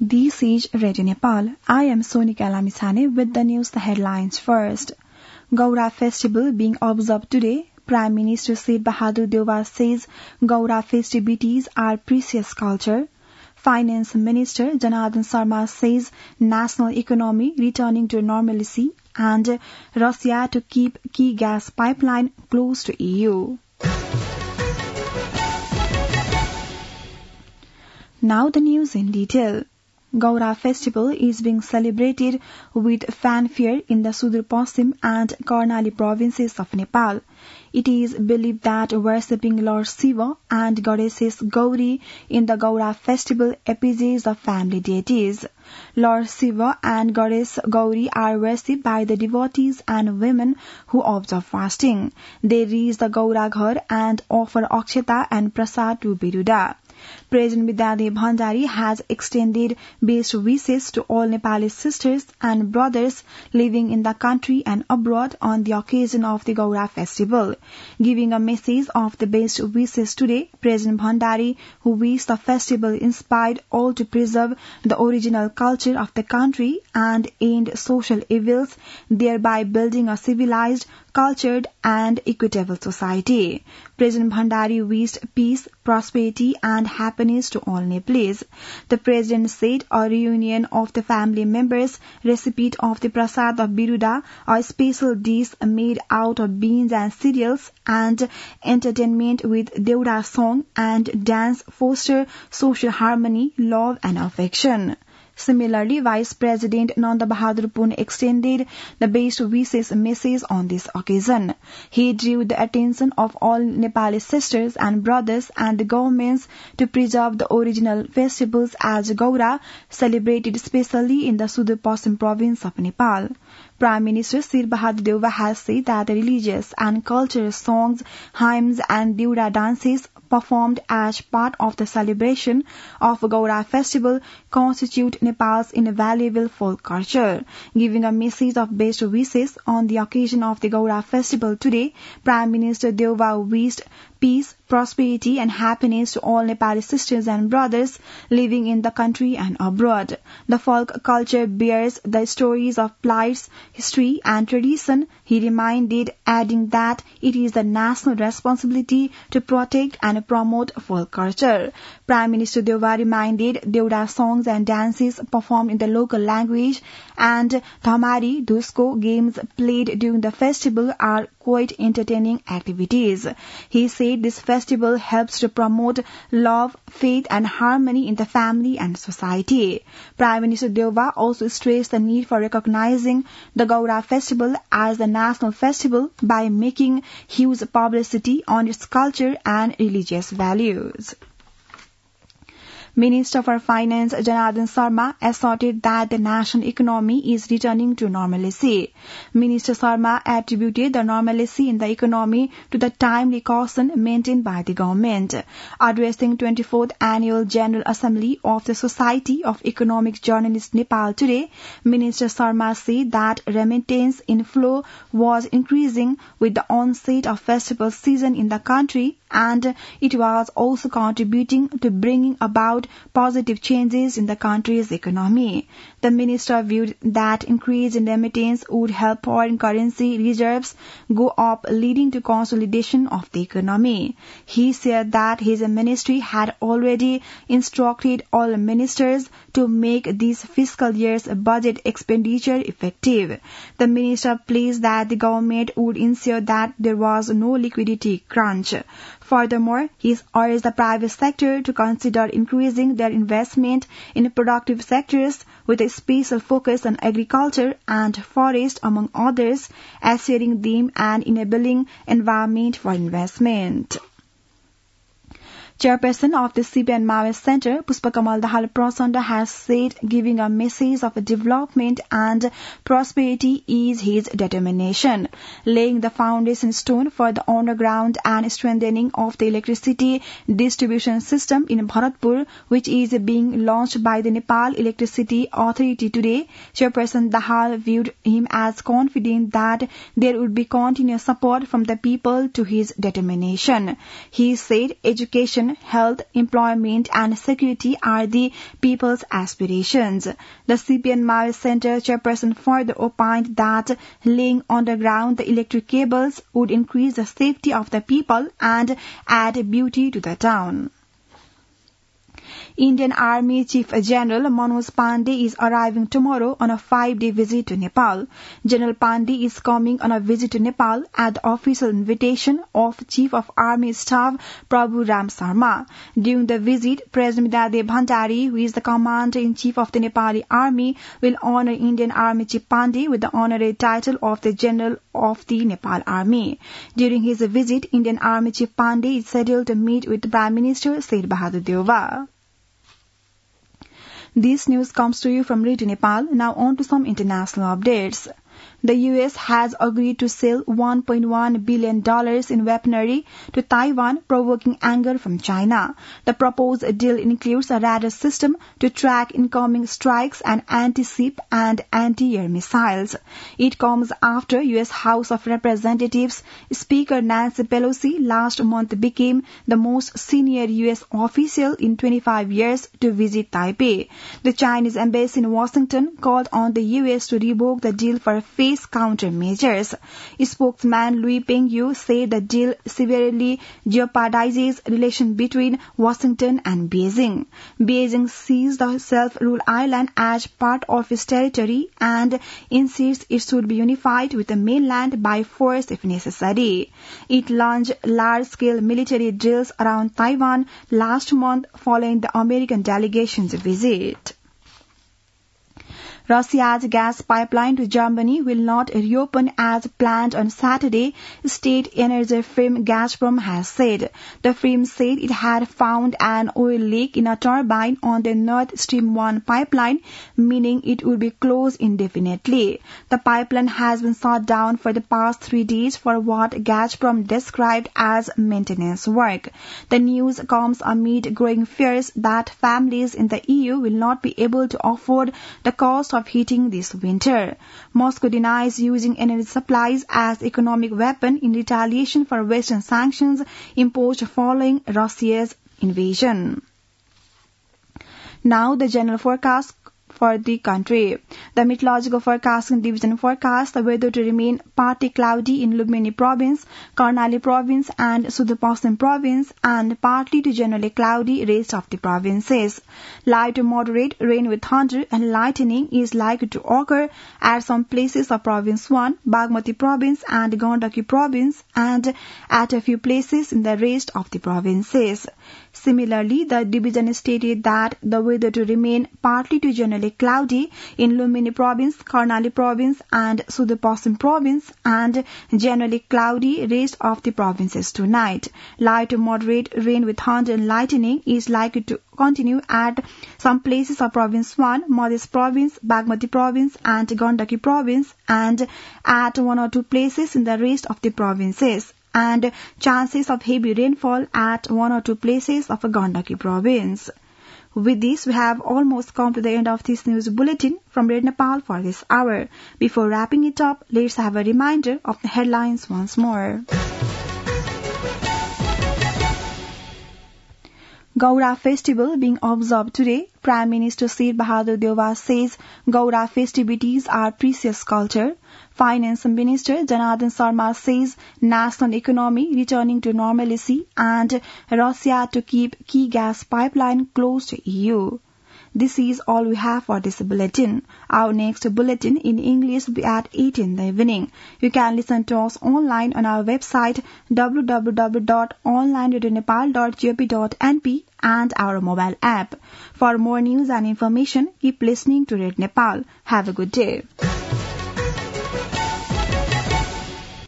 This is Radio Nepal. I am Sonika Lamichane with the news headlines first. Gaura festival being observed today. Prime Minister Sher Bahadur Deuba says Gaura festivities are precious culture. Finance Minister Janardhan Sharma says national economy returning to normalcy and Russia to keep key gas pipeline close to EU. Now the news in detail. Gaura festival is being celebrated with fanfare in the Sudur Paschim and Karnali provinces of Nepal. It is believed that worshipping Lord Shiva and goddesses Gauri in the Gaura festival effigies of family deities. Lord Shiva and goddess Gauri are worshipped by the devotees and women who observe fasting. They reach the Gaura Ghar and offer akshata and prasad to Biruda. President Vidyadevi Bhandari has extended best wishes to all Nepali sisters and brothers living in the country and abroad on the occasion of the Gaura festival. Giving a message of the best wishes today, President Bhandari, who wished the festival inspired all to preserve the original culture of the country and end social evils, thereby building a civilized, cultured and equitable society. President Bhandari wished peace, prosperity and happiness to all Nepalese. The President said a reunion of the family members, recipient of the prasad of Biruda, a special dish made out of beans and cereals, and entertainment with Deura song and dance foster social harmony, love and affection. Similarly, Vice President Nanda Bahadur Pune extended the best wishes message on this occasion. He drew the attention of all Nepali sisters and brothers and the governments to preserve the original festivals as Gaura, celebrated especially in the Sudur Paschim province of Nepal. Prime Minister Sher Bahadur Deuba has said that the religious and cultural songs, hymns and Deura dances performed as part of the celebration of Gaura festival constitute Nepal's invaluable folk culture. Giving a message of best wishes on the occasion of the Gaura festival today, Prime Minister Deuba wished peace, prosperity and happiness to all Nepali sisters and brothers living in the country and abroad. The folk culture bears the stories of plights, history and tradition, he reminded, adding that it is the national responsibility to protect and promote folk culture. Prime Minister Deuba reminded Deura songs and dances performed in the local language and Dhamari, Dusko games played during the festival are quite entertaining activities. He said this festival helps to promote love, faith and harmony in the family and society. Prime Minister Deuba also stressed the need for recognizing the Gaura festival as the national festival by making huge publicity on its culture and religious values. Minister for Finance Janardhan Sharma asserted that the national economy is returning to normalcy. Minister Sharma attributed the normalcy in the economy to the timely caution maintained by the government. Addressing 24th Annual General Assembly of the Society of Economic Journalists Nepal today, Minister Sharma said that remittance inflow was increasing with the onset of festival season in the country and it was also contributing to bringing about positive changes in the country's economy. The minister viewed that increase in remittance would help foreign currency reserves go up, leading to consolidation of the economy. He said that his ministry had already instructed all ministers to make this fiscal year's budget expenditure effective. The minister pleaded that the government would ensure that there was no liquidity crunch. Furthermore, he urged the private sector to consider increasing their investment in productive sectors with a special focus on agriculture and forest, among others, assuring them an enabling environment for investment. Chairperson of the CPN Maoist Center, Pushpakamal Dahal Prachanda, has said giving a message of development and prosperity is his determination. Laying the foundation stone for the underground and strengthening of the electricity distribution system in Bharatpur, which is being launched by the Nepal Electricity Authority today, Chairperson Dahal viewed him as confident that there would be continuous support from the people to his determination. He said education, education, health, employment and security are the people's aspirations. The CPN Maoist Center chairperson further opined that laying underground the electric cables would increase the safety of the people and add beauty to the town. Indian Army Chief General Manoj Pandey is arriving tomorrow on a 5-day visit to Nepal. General Pandey is coming on a visit to Nepal at the official invitation of Chief of Army Staff Prabhu Ram Sharma. During the visit, President Midhadev Bhandari, who is the Commander-in-Chief of the Nepali Army, will honor Indian Army Chief Pandey with the honorary title of the General of the Nepal Army. During his visit, Indian Army Chief Pandey is scheduled to meet with Prime Minister Sher Bahadur Deuba. This news comes to you from Radio Nepal. Now on to some international updates. The U.S. has agreed to sell $1.1 billion in weaponry to Taiwan, provoking anger from China. The proposed deal includes a radar system to track incoming strikes and anti-ship and anti-air missiles. It comes after U.S. House of Representatives Speaker Nancy Pelosi last month became the most senior U.S. official in 25 years to visit Taipei. The Chinese embassy in Washington called on the U.S. to revoke the deal for face countermeasures. Spokesman Lui Pengyu said the deal severely jeopardizes relations between Washington and Beijing. Beijing sees the self-ruled island as part of its territory and insists it should be unified with the mainland by force if necessary. It launched large-scale military drills around Taiwan last month following the American delegation's visit. Russia's gas pipeline to Germany will not reopen as planned on Saturday, state energy firm Gazprom has said. The firm said it had found an oil leak in a turbine on the Nord Stream 1 pipeline, meaning it would be closed indefinitely. The pipeline has been shut down for the past 3 days for what Gazprom described as maintenance work. The news comes amid growing fears that families in the EU will not be able to afford the cost of heating this winter. Moscow denies using energy supplies as economic weapon in retaliation for Western sanctions imposed following Russia's invasion. Now the general forecast for the country. The Meteorological Forecasting Division forecasts the weather to remain partly cloudy in Lumini Province, Karnali Province and Sudurpashchim Province and partly to generally cloudy rest of the provinces. Light to moderate rain with thunder and lightning is likely to occur at some places of Province 1, Bagmati Province and Gandaki Province and at a few places in the rest of the provinces. Similarly, the division stated that the weather to remain partly to generally cloudy in Lumini Province, Karnali Province and Sudurpashchim Province and generally cloudy rest of the provinces tonight. Light to moderate rain with thunder and lightning is likely to continue at some places of Province 1, Madhya Province, Bagmati Province and Gandaki Province and at 1 or 2 places in the rest of the provinces, and chances of heavy rainfall at 1 or 2 places of Gandaki Province. With this, we have almost come to the end of this news bulletin from Radio Nepal for this hour. Before wrapping it up, let's have a reminder of the headlines once more. Gaura Festival being observed today. Prime Minister Sher Bahadur Deuba says Gaura festivities are precious culture. Finance Minister Janardhan Sharma says national economy returning to normalcy and Russia to keep key gas pipeline close to EU. This is all we have for this bulletin. Our next bulletin in English will be at 8 in the evening. You can listen to us online on our website www.onlineradionepal.gop.np and our mobile app. For more news and information, keep listening to Radio Nepal. Have a good day.